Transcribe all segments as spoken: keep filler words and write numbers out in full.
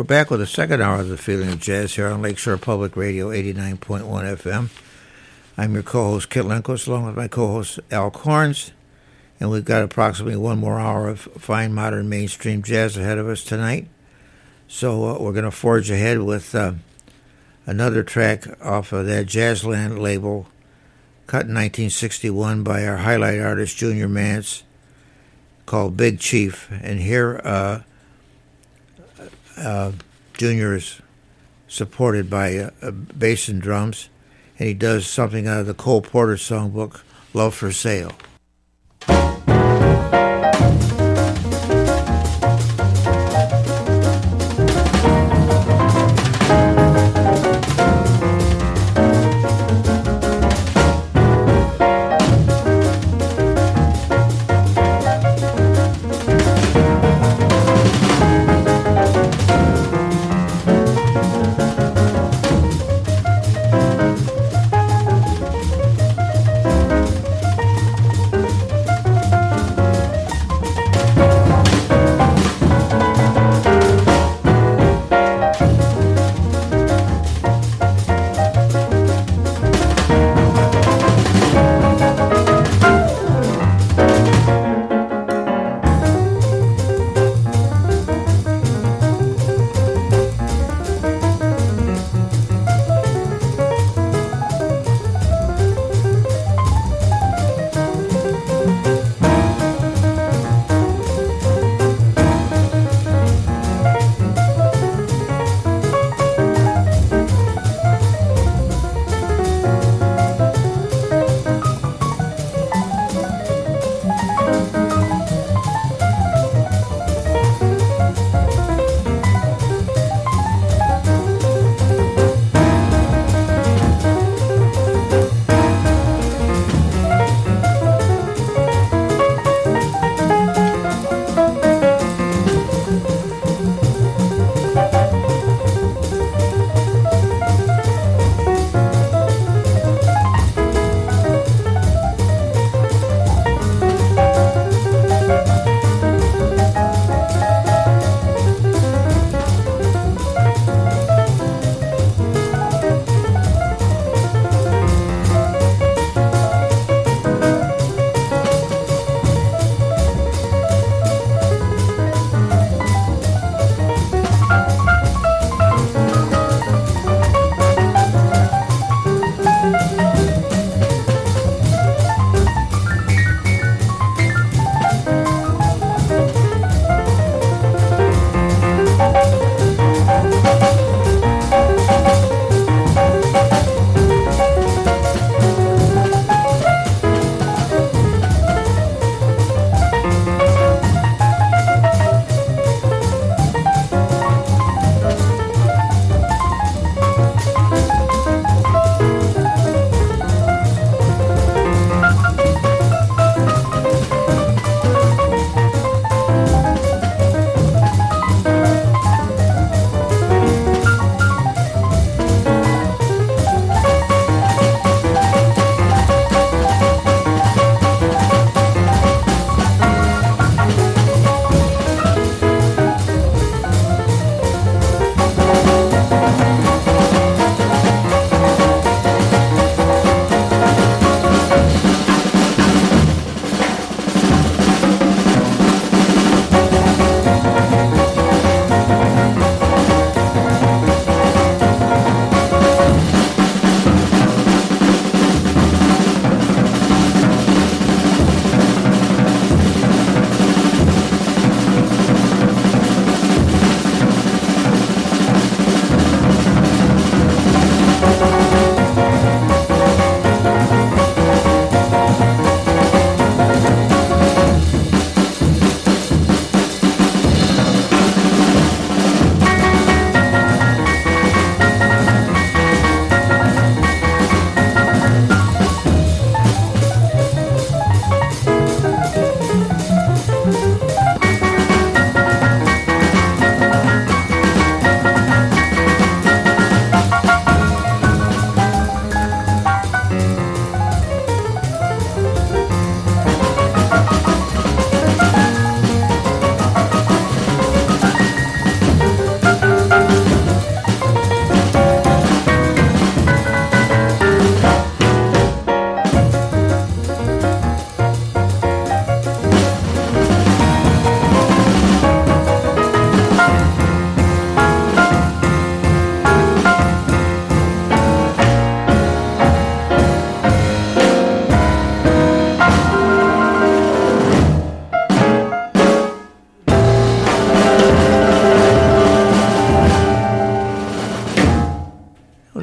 We're back with the second hour of the Feeling of Jazz here on Lakeshore Public Radio, eighty-nine point one F M. I'm your co-host, Kit Lenkos, along with my co-host, Al Corns. And we've got approximately one more hour of fine modern mainstream jazz ahead of us tonight. So uh, we're going to forge ahead with uh, another track off of that Jazzland label, cut in nineteen sixty-one by our highlight artist, Junior Mance, called Big Chief. And here, uh, uh, Junior is supported by uh, uh, bass and drums, and he does something out of the Cole Porter songbook, Love for Sale.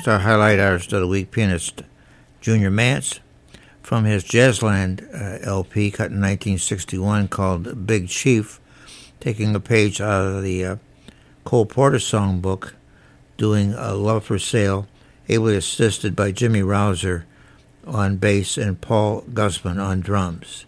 our highlight artist of the week, pianist Junior Mance, from his Jazzland uh, L P cut in nineteen sixty-one called Big Chief, taking a page out of the uh, Cole Porter songbook, doing a Love for Sale, ably assisted by Jimmy Rouser on bass and Paul Gusman on drums.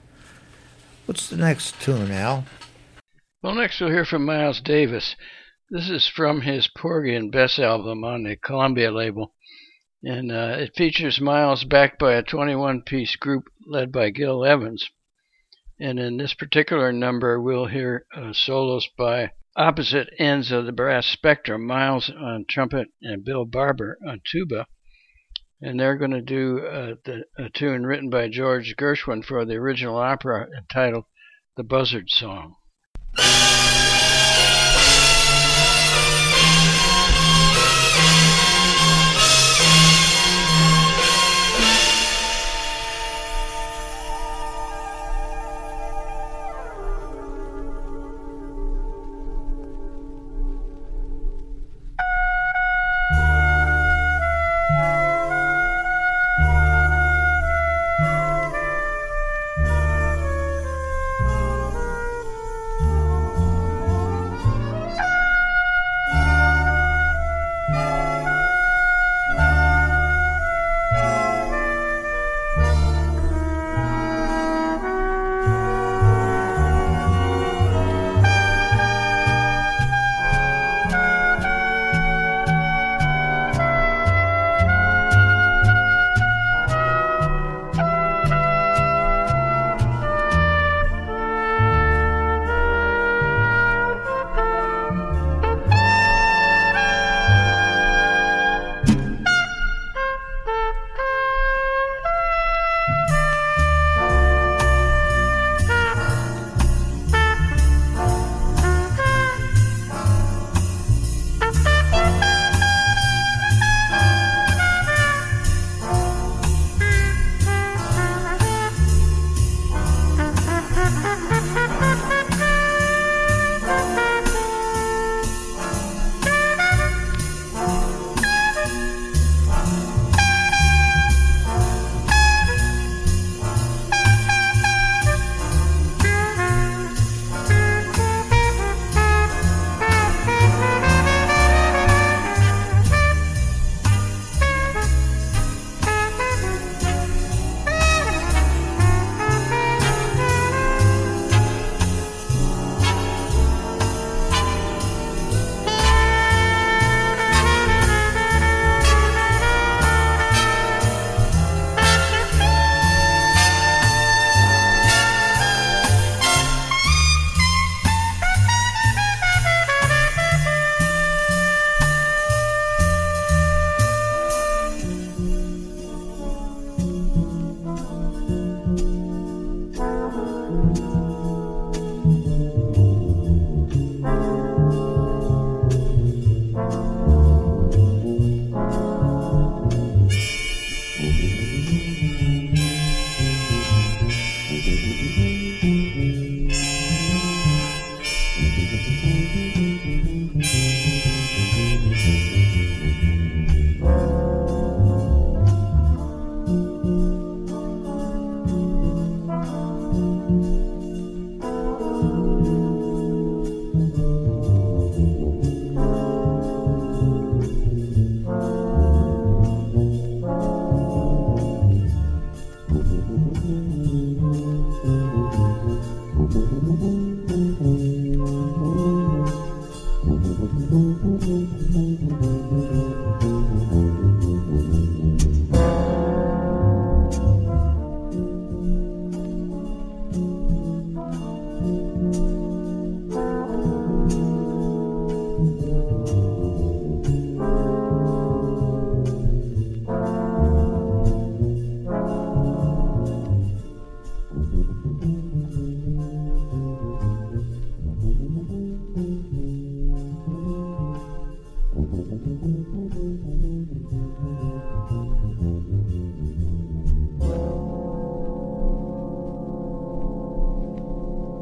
What's the next tune, Al? Well, next we'll hear from Miles Davis. This is from his Porgy and Bess album on the Columbia label, and uh, it features Miles backed by a twenty-one-piece group led by Gil Evans. And in this particular number, we'll hear uh, solos by opposite ends of the brass spectrum, Miles on trumpet and Bill Barber on tuba. And they're going to do uh, the, a tune written by George Gershwin for the original opera entitled The Buzzard Song.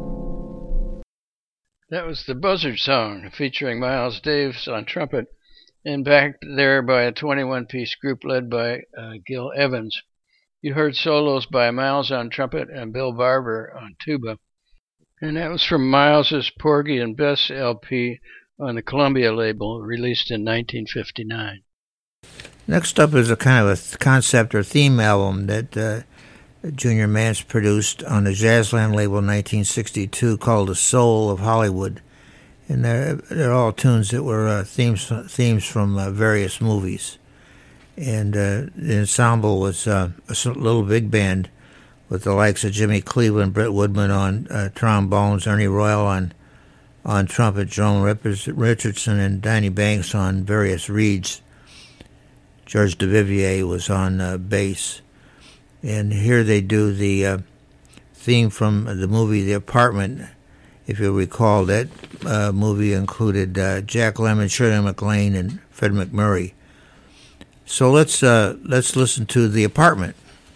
That was the Buzzard Song, featuring Miles Davis on trumpet and backed there by a twenty-one-piece group led by uh, Gil Evans. You heard solos by Miles on trumpet and Bill Barber on tuba. And that was from Miles's Porgy and Bess L P on the Columbia label, released in nineteen fifty-nine. Next up is a kind of a concept or theme album that uh, Junior Mance produced on the Jazzland label in nineteen sixty-two called The Soul of Hollywood. And they're, they're all tunes that were uh, themes themes from uh, various movies. And uh, the ensemble was uh, a little big band with the likes of Jimmy Cleveland, Brett Woodman on uh, trombones, Ernie Royal on on trumpet, Joan Richardson and Danny Banks on various reeds. George Duvivier was on uh, bass. And here they do the uh, theme from the movie The Apartment. If you recall, that uh, movie included uh, Jack Lemmon, Shirley MacLaine, and Fred MacMurray. So let's uh, let's listen to The Apartment.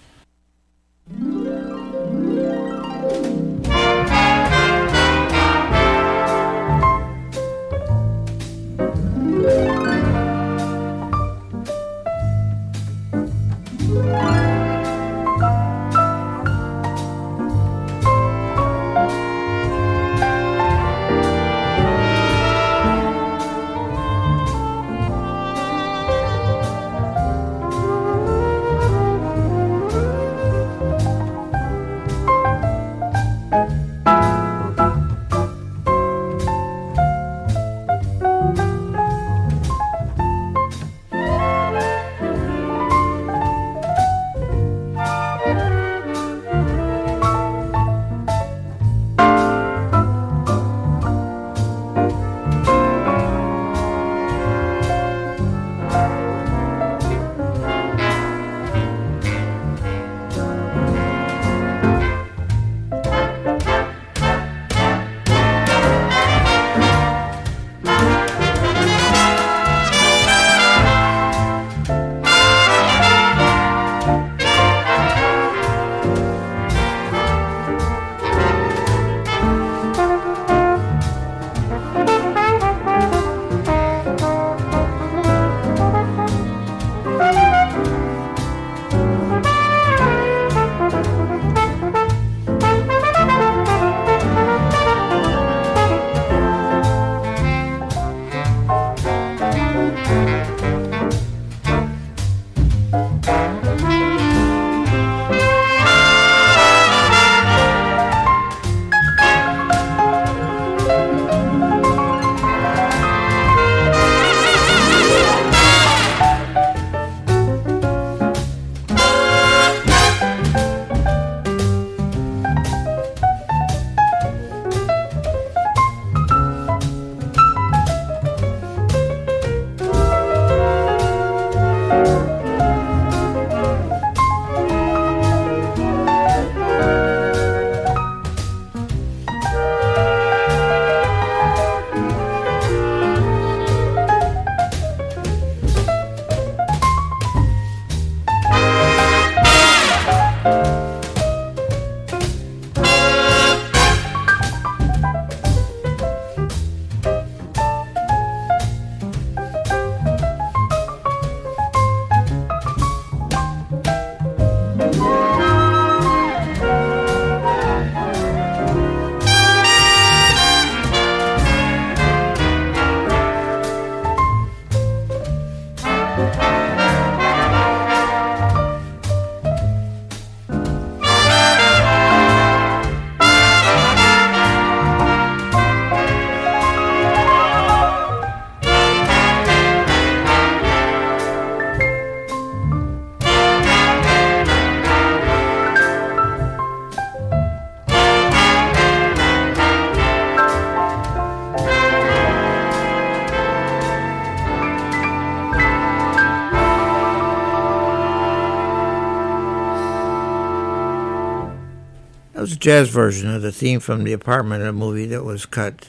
That was a jazz version of the theme from The Apartment, a movie that was cut,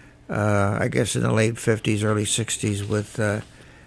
uh, I guess, in the late fifties, early sixties with uh,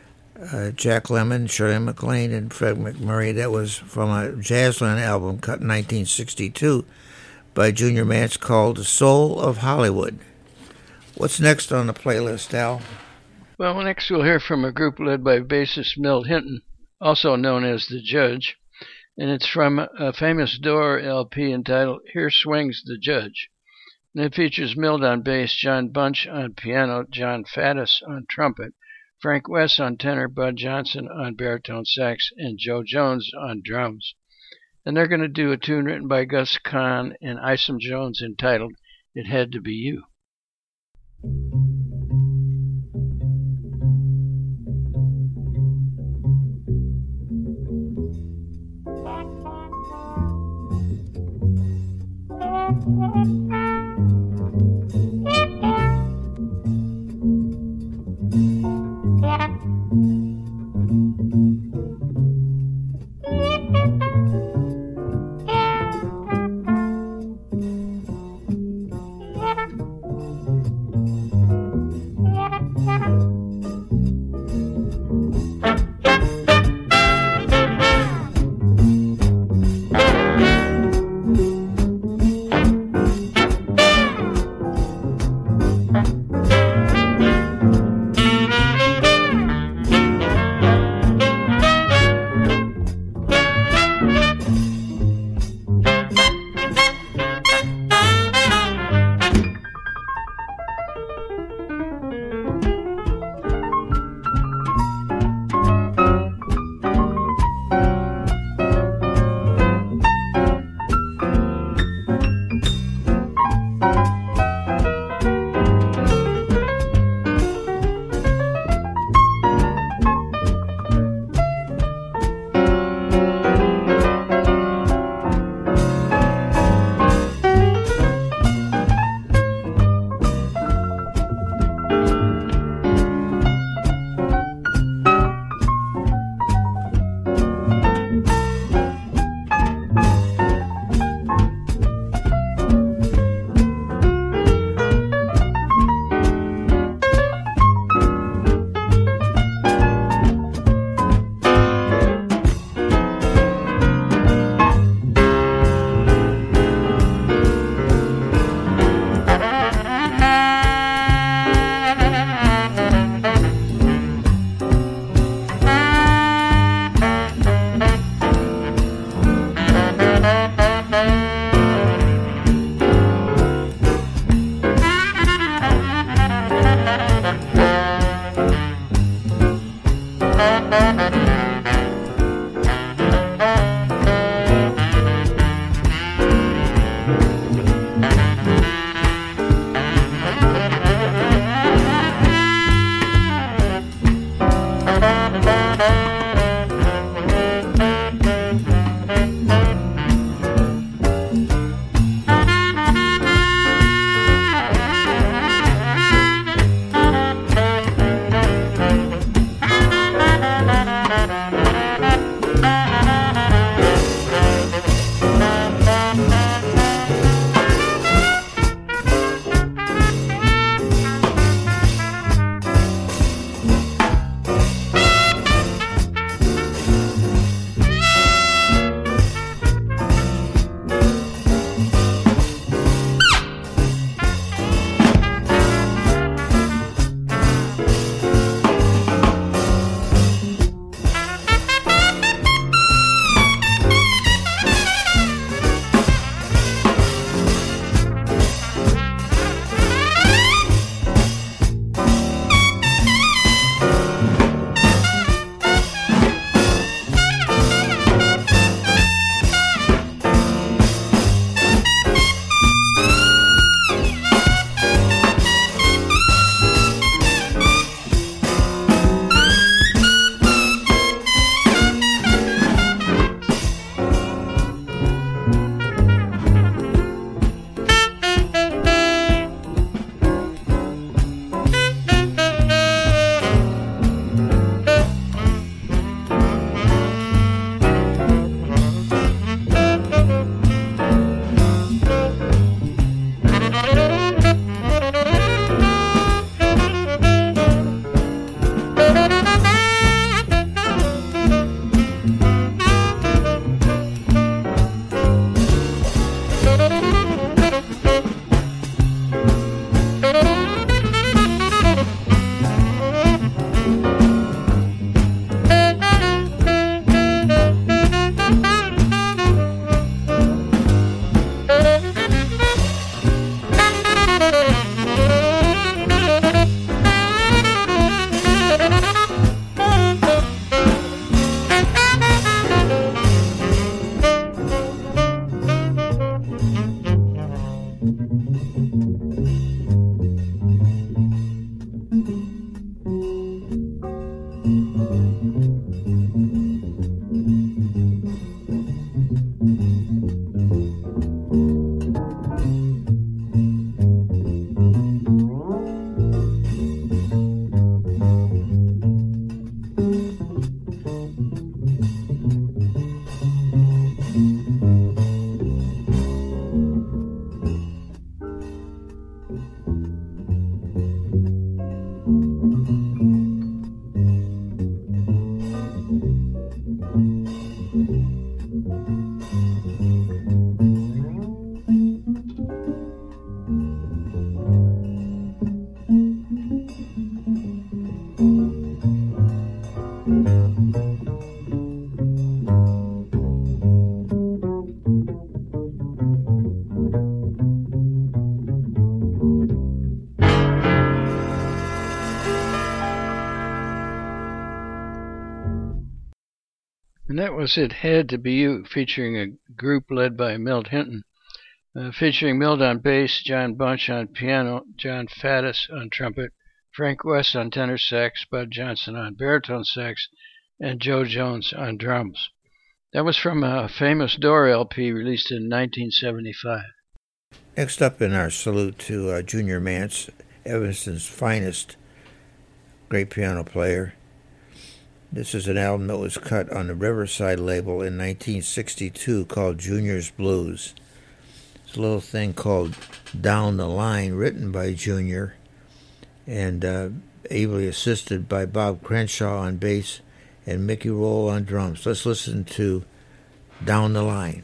uh, Jack Lemmon, Shirley MacLaine, and Fred MacMurray. That was from a Jazzland album cut in nineteen sixty-two by Junior Mance called The Soul of Hollywood. What's next on the playlist, Al? Well, next we'll hear from a group led by bassist Milt Hinton, also known as The Judge, and it's from a famous Door L P entitled Here Swings the Judge. And it features Milt on bass, John Bunch on piano, John Faddis on trumpet, Frank West on tenor, Bud Johnson on baritone sax, and Joe Jones on drums. And they're going to do a tune written by Gus Kahn and Isom Jones entitled It Had to Be You. And that was It Had to Be You, featuring a group led by Milt Hinton, uh, featuring Milt on bass, John Bunch on piano, John Faddis on trumpet, Frank West on tenor sax, Bud Johnson on baritone sax, and Joe Jones on drums. That was from a famous Door L P released in nineteen seventy-five. Next up in our salute to uh, Junior Mance, Evanston's finest great piano player. This is an album that was cut on the Riverside label in nineteen sixty-two called Junior's Blues. It's a little thing called Down the Line, written by Junior and uh, ably assisted by Bob Crenshaw on bass and Mickey Roll on drums. Let's listen to Down the Line.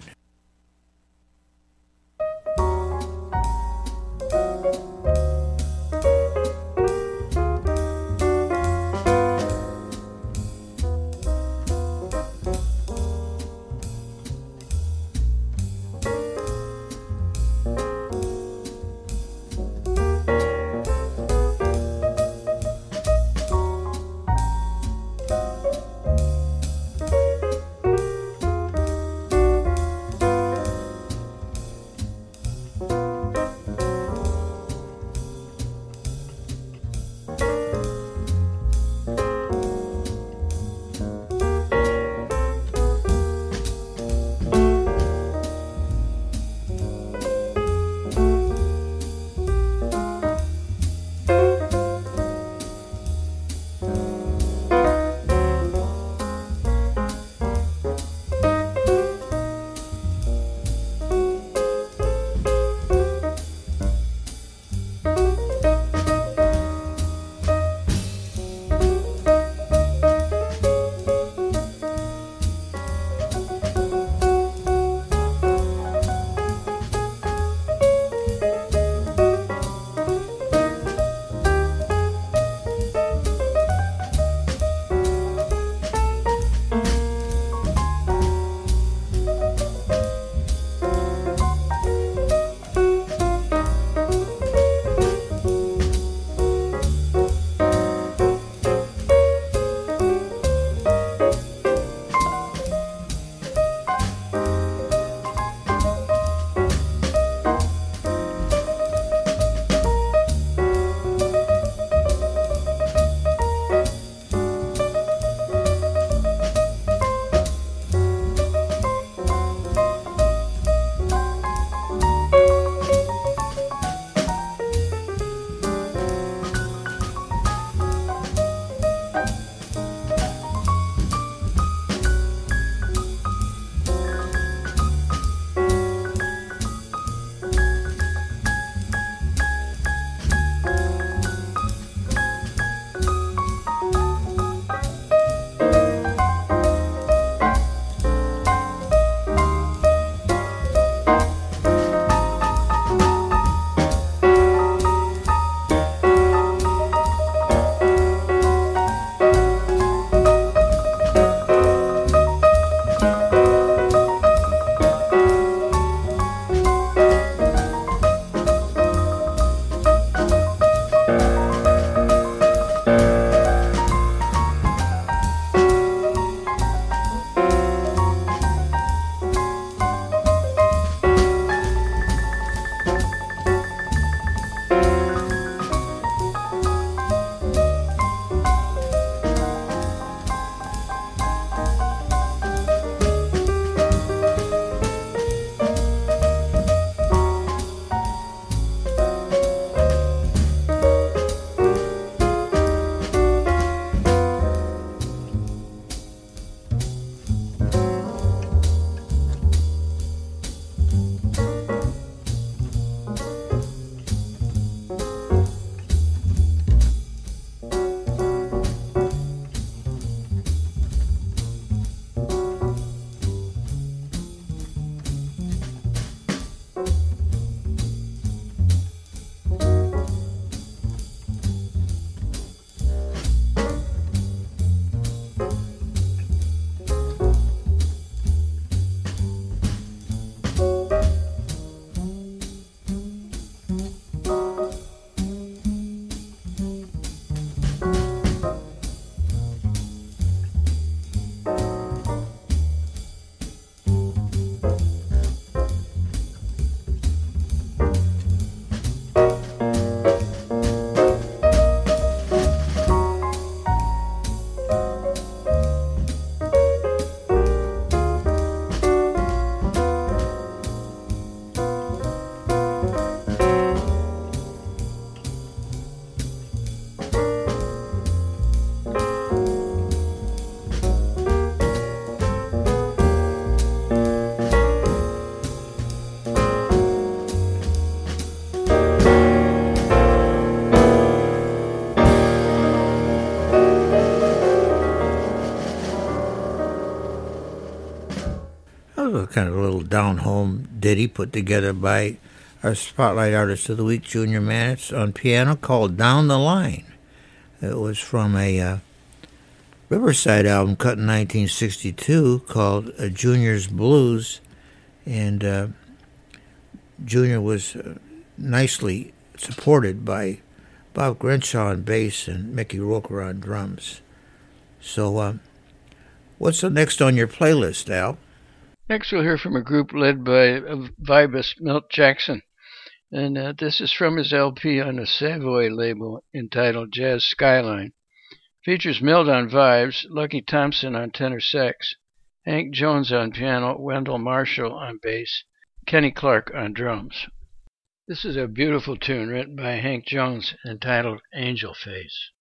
was a kind of a little down-home ditty put together by our Spotlight Artist of the Week, Junior Mannix, on piano, called Down the Line. It was from a uh, Riverside album cut in nineteen sixty-two called uh, Junior's Blues, and uh, Junior was uh, nicely supported by Bob Grenshaw on bass and Mickey Roker on drums. So, uh, what's the next on your playlist, Al? Next we'll hear from a group led by vibist Milt Jackson, and uh, this is from his L P on the Savoy label entitled Jazz Skyline. Features Milt on vibes, Lucky Thompson on tenor sax, Hank Jones on piano, Wendell Marshall on bass, Kenny Clark on drums. This is a beautiful tune written by Hank Jones entitled Angel Face.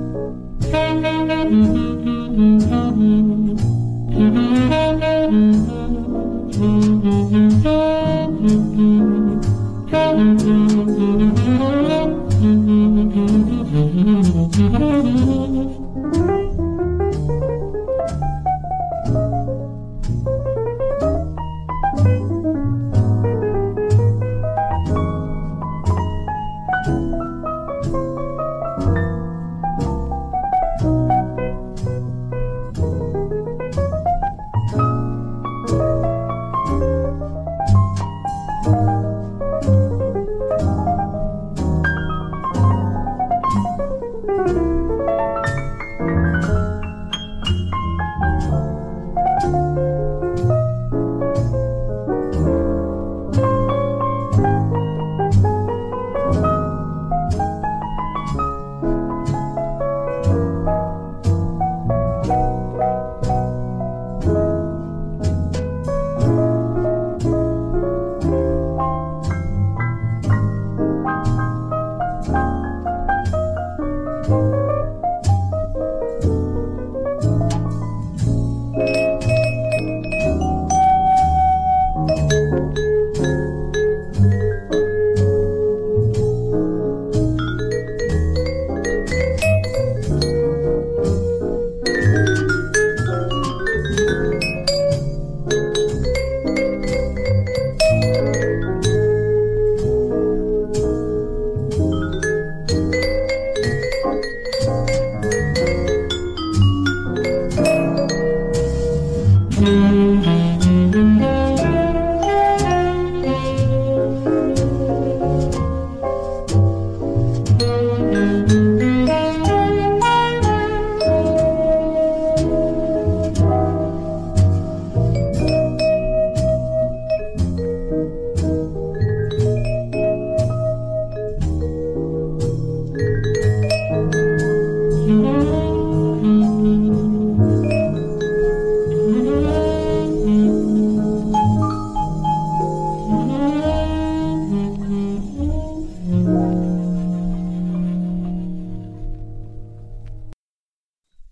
Mm-hmm.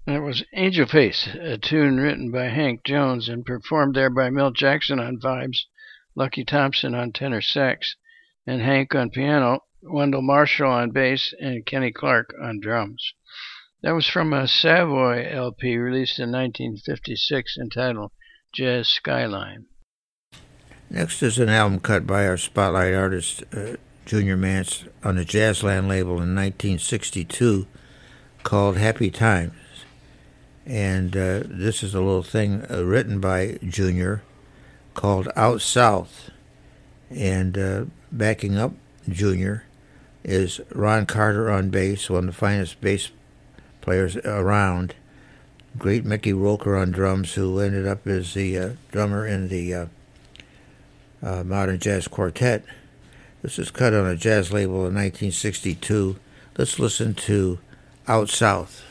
That was Angel Face, a tune written by Hank Jones and performed there by Milt Jackson on vibes, Lucky Thompson on tenor sax, and Hank on piano, Wendell Marshall on bass, and Kenny Clark on drums. That was from a Savoy L P released in nineteen fifty-six entitled Jazz Skyline. Next is an album cut by our spotlight artist, uh, Junior Mance, on the Jazzland label in nineteen sixty-two called Happy Times. And uh, this is a little thing uh, written by Junior called Out South. And uh, backing up Junior is Ron Carter on bass, one of the finest bass players around. Great Mickey Roker on drums, who ended up as the uh, drummer in the uh, uh, Modern Jazz Quartet. This is cut on a jazz label in nineteen sixty-two. Let's listen to Out South.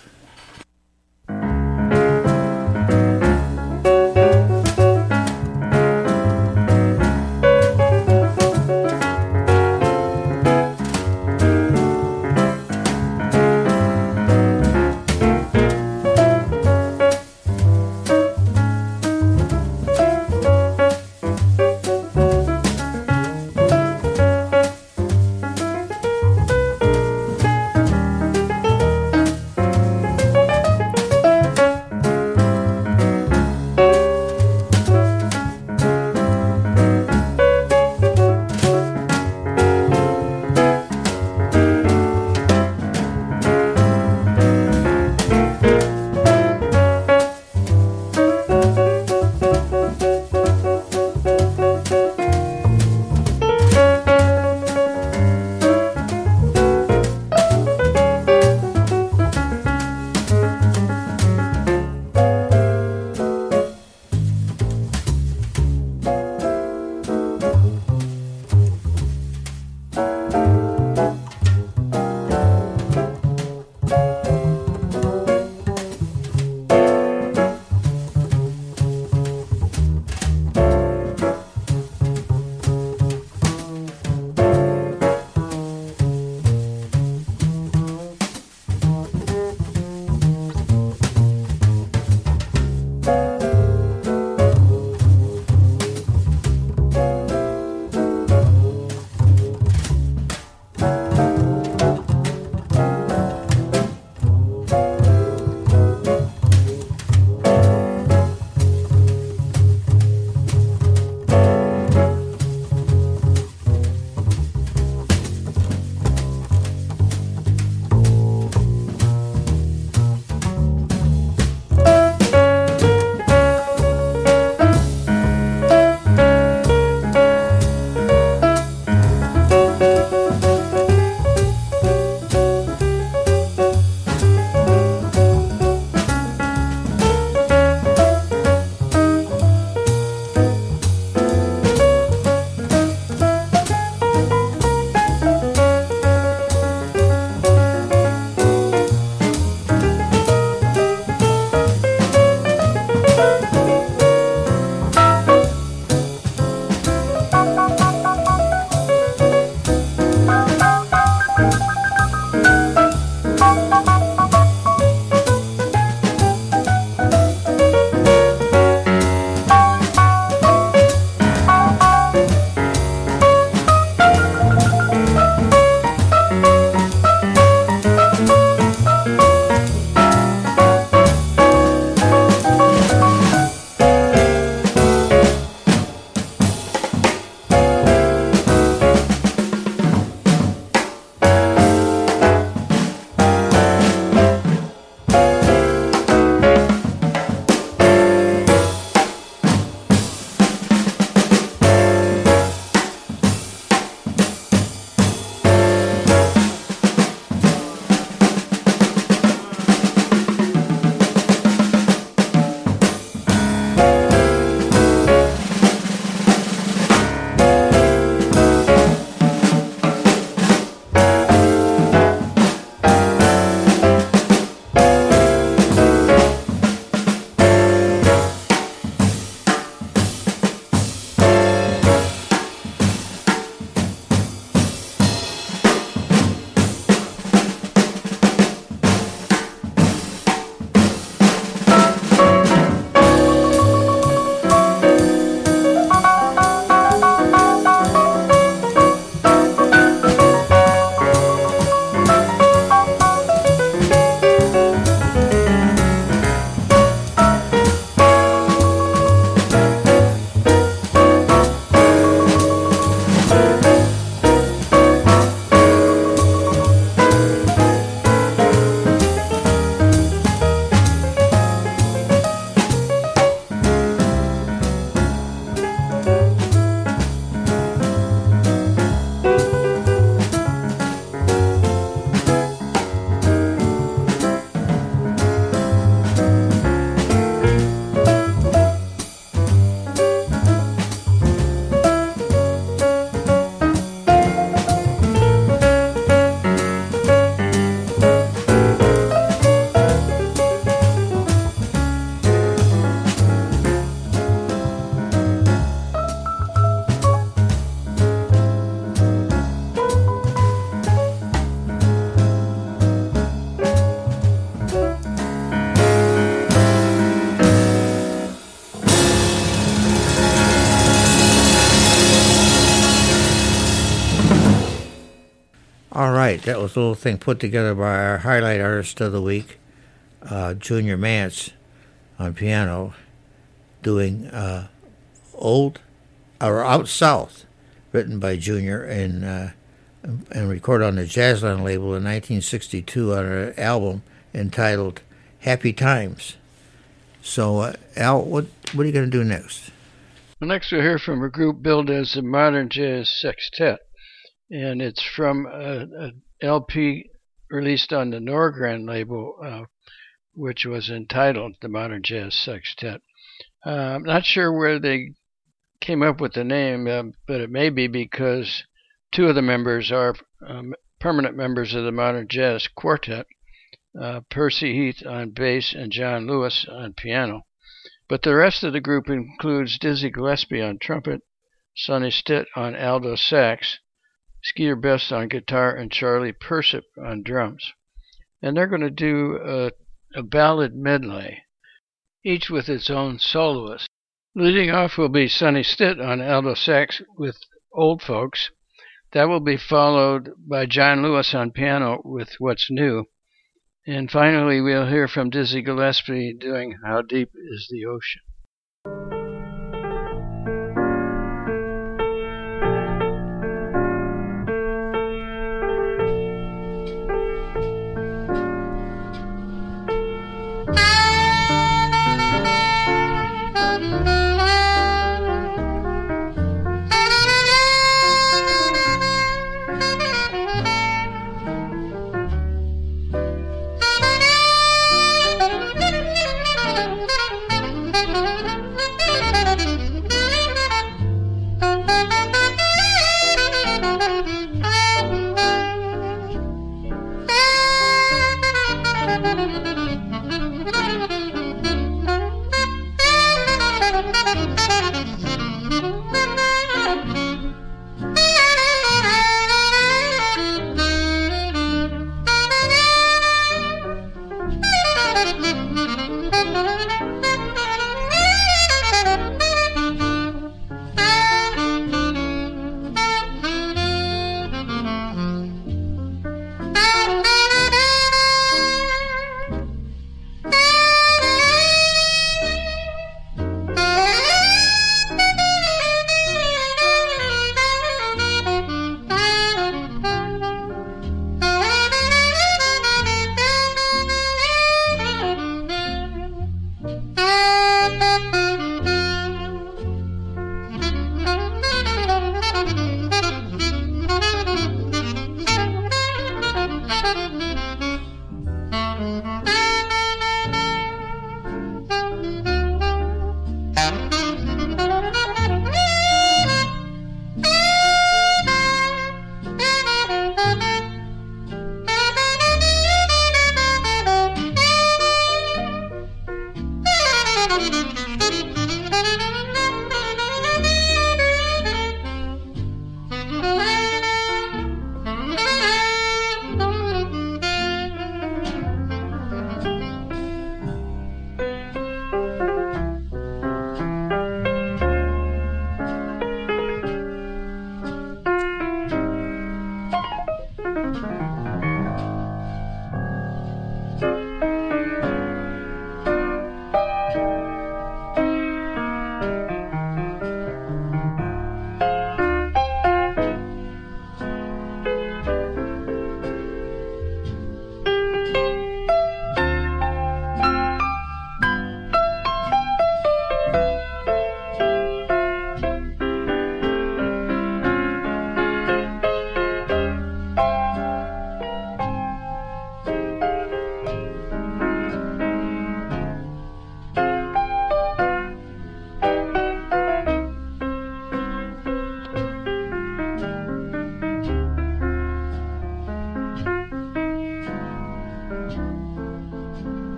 right. That was a little thing put together by our highlight artist of the week, uh, Junior Mance, on piano, doing uh, Old or Out South, written by Junior and uh, and recorded on the Jazzland label in nineteen sixty-two on an album entitled Happy Times. So, uh, Al, what what are you going to do next? Well, next we'll hear from a group billed as the Modern Jazz Sextet, and it's from an L P released on the Norgren label, uh, which was entitled the Modern Jazz Sextet. Uh, I'm not sure where they came up with the name, uh, but it may be because two of the members are um, permanent members of the Modern Jazz Quartet, uh, Percy Heath on bass and John Lewis on piano. But the rest of the group includes Dizzy Gillespie on trumpet, Sonny Stitt on alto sax, Skeeter Best on guitar, and Charlie Persip on drums. And they're going to do a, a ballad medley, each with its own soloist. Leading off will be Sonny Stitt on alto sax with Old Folks. That will be followed by John Lewis on piano with What's New. And finally, we'll hear from Dizzy Gillespie doing How Deep is the Ocean?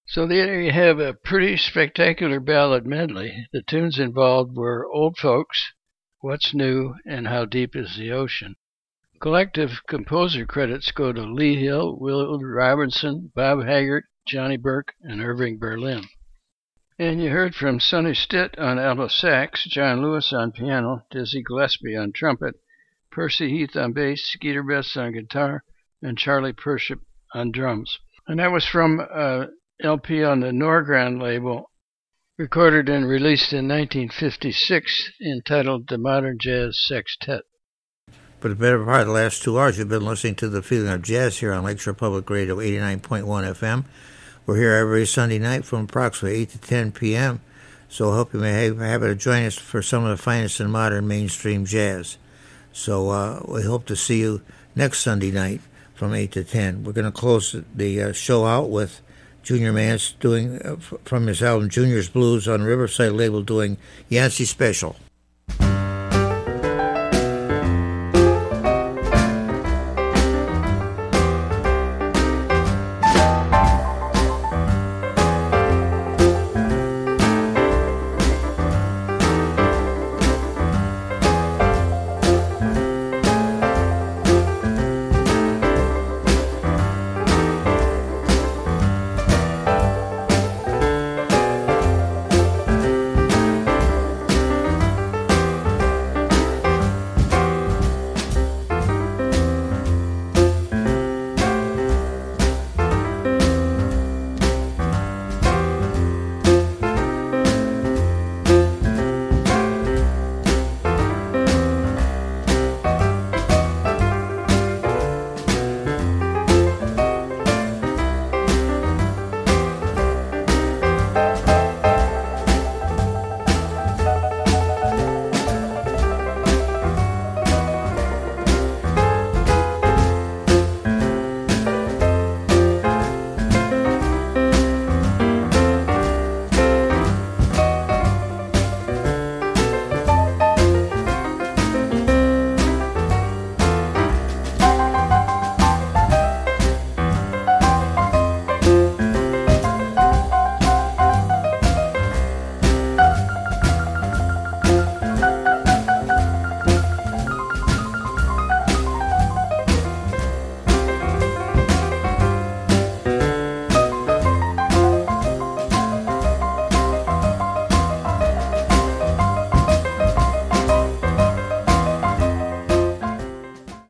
So there you have a pretty spectacular ballad medley. The tunes involved were Old Folks, What's New, and How Deep is the Ocean. Collective composer credits go to Lee Hill, Will Robinson, Bob Haggart, Johnny Burke, and Irving Berlin. And you heard from Sonny Stitt on alto sax, John Lewis on piano, Dizzy Gillespie on trumpet, Percy Heath on bass, Skeeter Best on guitar, and Charlie Pership on drums. And that was from a L P on the Norgran label, recorded and released in nineteen fifty-six, entitled The Modern Jazz Sextet. For the better part of the last two hours, you've been listening to The Feeling of Jazz here on Lakeshore Public Radio eighty-nine point one F M. We're here every Sunday night from approximately eight to ten p.m., so I hope you may have, have it to join us for some of the finest in modern mainstream jazz. So uh, we hope to see you next Sunday night from eight to ten. We're going to close the uh, show out with Junior Mance doing, uh, from his album Junior's Blues on Riverside label, doing Yancey Special.